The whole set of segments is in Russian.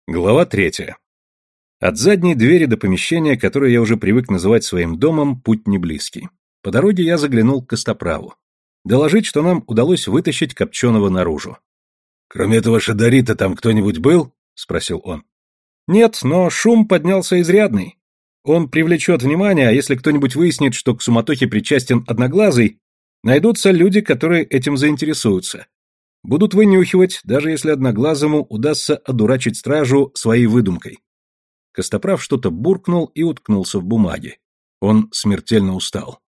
Глава 3. От задней двери до помещения, которое я уже привык называть своим домом, путь не близкий. По дороге я заглянул к Костоправу. Доложить, что нам удалось вытащить Копченого наружу. «Кроме этого шадарита там кто-нибудь был?» — спросил он. «Нет, но шум поднялся изрядный. Он привлечет внимание, а если кто-нибудь выяснит, что к суматохе причастен Одноглазый, найдутся люди, которые этим заинтересуются. Будут вынюхивать, даже если Одноглазому удастся одурачить стражу своей выдумкой». Костоправ что-то буркнул и уткнулся в бумаге. Он смертельно устал.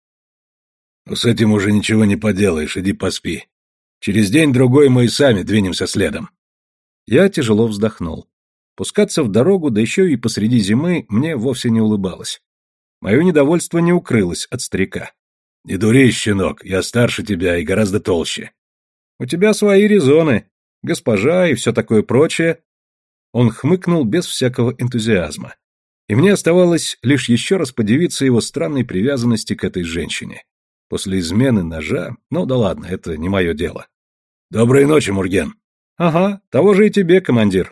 «С этим уже ничего не поделаешь, иди поспи. Через день-другой мы и сами двинемся следом». Я тяжело вздохнул. Пускаться в дорогу, да еще и посреди зимы, мне вовсе не улыбалось. Мое недовольство не укрылось от старика. «Не дури, щенок, я старше тебя и гораздо толще». «У тебя свои резоны, госпожа и все такое прочее». Он хмыкнул без всякого энтузиазма. И мне оставалось лишь еще раз подивиться его странной привязанности к этой женщине. После измены ножа, ну да ладно, это не мое дело. «Доброй ночи, Мурген». «Ага, того же и тебе, командир».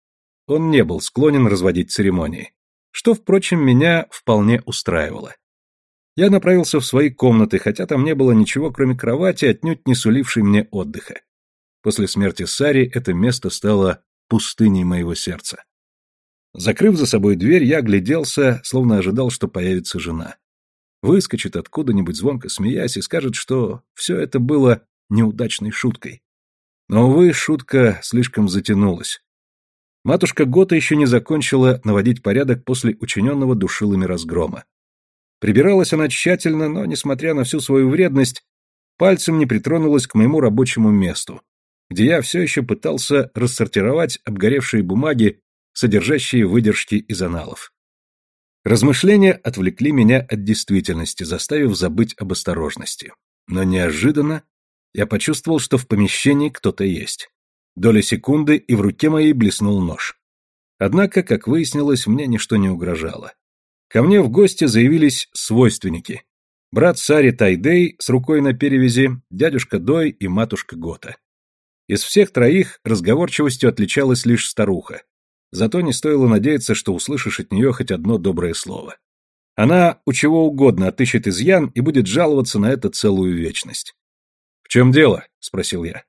Он не был склонен разводить церемонии, что, впрочем, меня вполне устраивало. Я направился в свои комнаты, хотя там не было ничего, кроме кровати, отнюдь не сулившей мне отдыха. После смерти Сари это место стало пустыней моего сердца. Закрыв за собой дверь, я огляделся, словно ожидал, что появится жена. Выскочит откуда-нибудь, звонко смеясь, и скажет, что все это было неудачной шуткой. Но, увы, шутка слишком затянулась. Матушка Гота еще не закончила наводить порядок после учиненного душилами разгрома. Прибиралась она тщательно, но, несмотря на всю свою вредность, пальцем не притронулась к моему рабочему месту, где я все еще пытался рассортировать обгоревшие бумаги, содержащие выдержки из аналов. Размышления отвлекли меня от действительности, заставив забыть об осторожности. Но неожиданно я почувствовал, что в помещении кто-то есть. Доля секунды, и в руке моей блеснул нож. Однако, как выяснилось, мне ничто не угрожало. Ко мне в гости заявились свойственники. Брат Сари Тайдей с рукой на перевязи, дядюшка Дой и матушка Гота. Из всех троих разговорчивостью отличалась лишь старуха. Зато не стоило надеяться, что услышишь от нее хоть одно доброе слово. Она у чего угодно отыщет изъян и будет жаловаться на это целую вечность. «В чем дело?» — спросил я.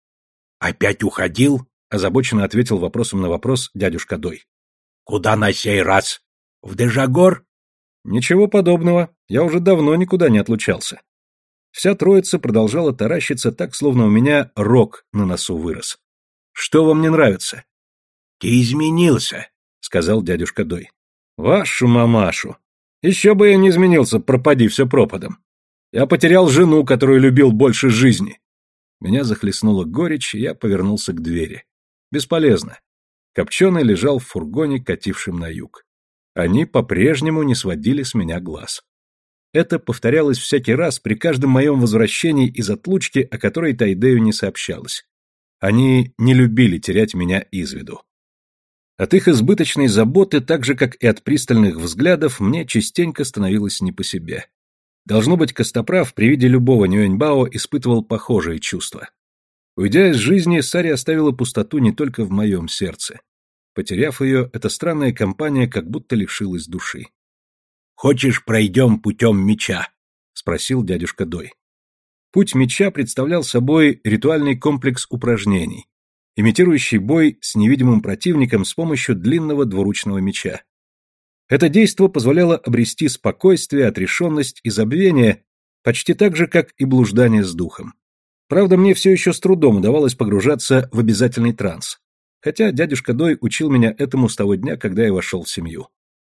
«Опять уходил?» — озабоченно ответил вопросом на вопрос дядюшка Дой. «Куда на сей раз? В Держагор?» «Ничего подобного. Я уже давно никуда не отлучался». Вся троица продолжала таращиться так, словно у меня рог на носу вырос. «Что вам не нравится?» «Ты изменился», — сказал дядюшка Дой. «Вашу мамашу! Еще бы я не изменился, пропади все пропадом. Я потерял жену, которую любил больше жизни». Меня захлестнула горечь, и я повернулся к двери. Бесполезно. Копченый лежал в фургоне, катившем на юг. Они по-прежнему не сводили с меня глаз. Это повторялось всякий раз при каждом моем возвращении из отлучки, о которой Тайдею не сообщалось. Они не любили терять меня из виду. От их избыточной заботы, так же, как и от пристальных взглядов, мне частенько становилось не по себе. Должно быть, Костоправ при виде любого Нюэньбао испытывал похожие чувства. Уйдя из жизни, Сари оставила пустоту не только в моем сердце. Потеряв ее, эта странная компания как будто лишилась души. «Хочешь, пройдем путем меча?» — спросил дядюшка Дой. Путь меча представлял собой ритуальный комплекс упражнений, имитирующий бой с невидимым противником с помощью длинного двуручного меча. Это действо позволяло обрести спокойствие, отрешенность и забвение почти так же, как и блуждание с духом. Правда, мне все еще с трудом удавалось погружаться в обязательный транс, хотя дядюшка Дой учил меня этому с того дня, когда я вошел в семью.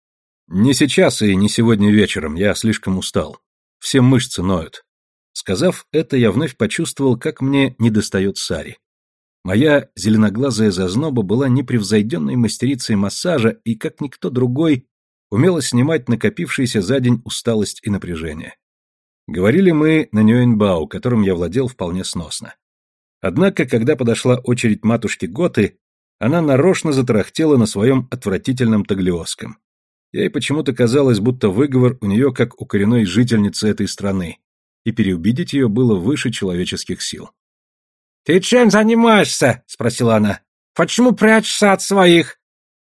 Не сейчас и не сегодня вечером, я слишком устал. Все мышцы ноют. Сказав это, я вновь почувствовал, как мне недостает Сари. Моя зеленоглазая зазноба была непревзойденной мастерицей массажа и, как никто другой, умела снимать накопившиеся за день усталость и напряжение. Говорили мы на Нюэньбао, которым я владел вполне сносно. Однако, когда подошла очередь матушки Готы, она нарочно затарахтела на своем отвратительном таглиосском. Ей почему-то казалось, будто выговор у нее как у коренной жительницы этой страны, и переубедить ее было выше человеческих сил. «Ты чем занимаешься?» — спросила она. «Почему прячешься от своих?»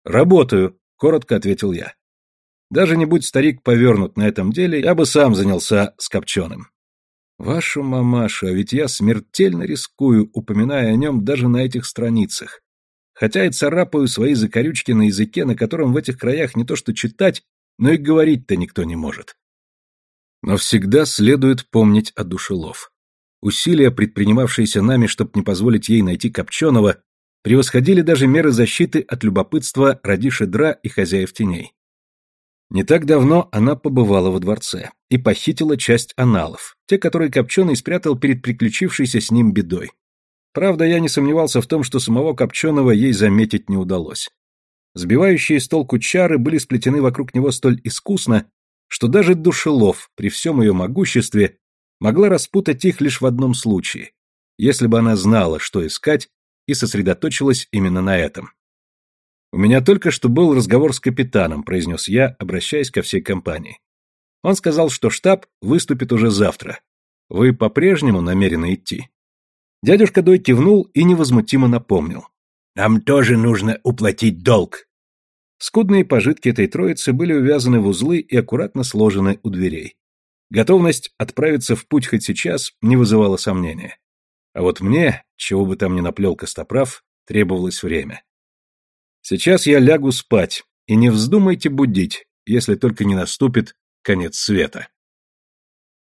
Работаю, коротко ответил я. Даже не будь старик повернут на этом деле, я бы сам занялся с Копченым. Вашу мамашу, а ведь я смертельно рискую, упоминая о нем даже на этих страницах. Хотя и царапаю свои закорючки на языке, на котором в этих краях не то что читать, но и говорить-то никто не может. Но всегда следует помнить о Душелов. Усилия, предпринимавшиеся нами, чтобы не позволить ей найти Копченого, превосходили даже меры защиты от любопытства ради Шедра и хозяев теней. Не так давно она побывала во дворце и похитила часть аналов, те, которые Копченый спрятал перед приключившейся с ним бедой. Правда, я не сомневался в том, что самого Копченого ей заметить не удалось. Сбивающие с толку чары были сплетены вокруг него столь искусно, что даже Душелов, при всем ее могуществе, могла распутать их лишь в одном случае, если бы она знала, что искать, и сосредоточилась именно на этом. «У меня только что был разговор с капитаном», — произнес я, обращаясь ко всей компании. Он сказал, что штаб выступит уже завтра. Вы по-прежнему намерены идти? Дядюшка Дой кивнул и невозмутимо напомнил. Нам тоже нужно уплатить долг. Скудные пожитки этой троицы были увязаны в узлы и аккуратно сложены у дверей. Готовность отправиться в путь хоть сейчас не вызывала сомнения. А вот мне, чего бы там ни наплел Костоправ, требовалось время. Сейчас я лягу спать, и не вздумайте будить, если только не наступит конец света.